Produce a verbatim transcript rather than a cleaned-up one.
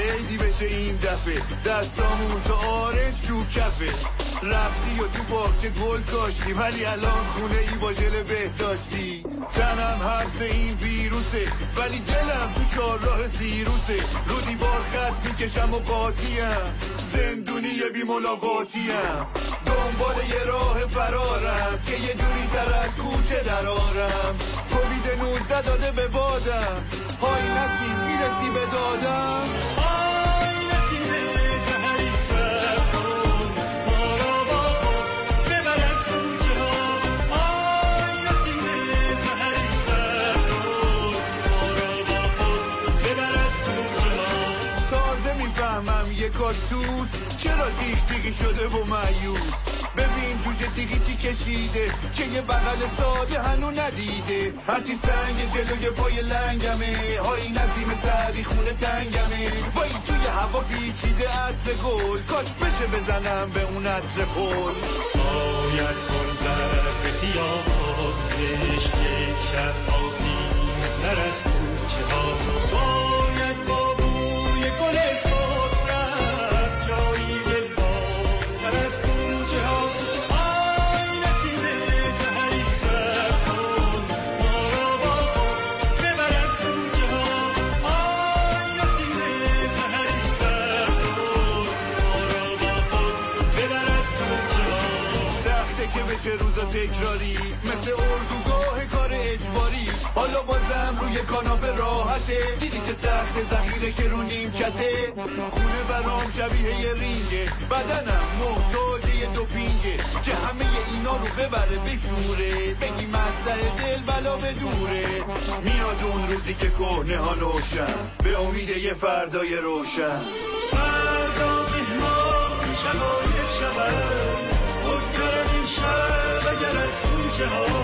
خیلی بشه این دفعه، دستامون تو آرنج تو کفه. رفتی و تو باغچه گل کاشتی، ولی الان خونه ای با ژل بهداشتی. تنم حبس این ویروسه، ولی دلم تو چهارراه سیروسه. رو دیوار خط میکشم و قاطیم، زندونی بی ملاقاتیم. دنبال یه راه فرارم که یه جوری سر از کوچه درارم. کووید نوزده داده به بادم، های نسیم میرسی به دادم. کاستوس چرا دیگ دیگی شده و مایوس. ببین جوجه دیگی چی کشیده که یه بغل ساده هنو ندیده. هرچی سنگ جلوی پای لنگمه، های نسیم سهری خونه تنگمه. وای توی هوا پیچیده عطر گل، کاش بشه بزنم به اون عطر پل. باید گل زرد به خیابان، عشق یک شب آسیم سر از کوچه ها. باید با بوی گل چه روزا تکراری مثل اردوگاه کار اجباری. حالا بازم روی کاناپه راحته، دیدی که سخت ذخیره که رو نیمکته. خونه برام شبیه یه رینگه، بدنم محتاج یه دوپینگه که همه اینا رو ببره بشوره. بگی مزدع دل بلا بدوره. میاد اون روزی که کهنه ها نوشن، به امید یه فردای روشن. فردا مهمان شبای شبه، بگذارم این شب اگر از کوچه ها.